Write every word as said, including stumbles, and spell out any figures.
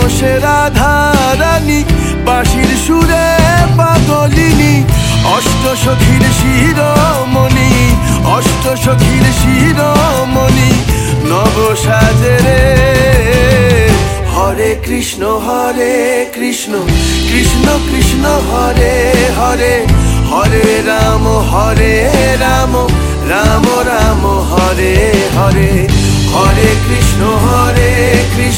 বসে রাধা রানী, বাঁশির সুরে পাগলিনী, অষ্ট সখীর শিরোমণি, অষ্ট সখীর শিরোমণি নব সাজে রে। হরে কৃষ্ণ হরে কৃষ্ণ কৃষ্ণ কৃষ্ণ হরে হরে, হরে রাম হরে রাম রাম রাম হরে হরে, হরে কৃষ্ণ হরে কৃষ্ণ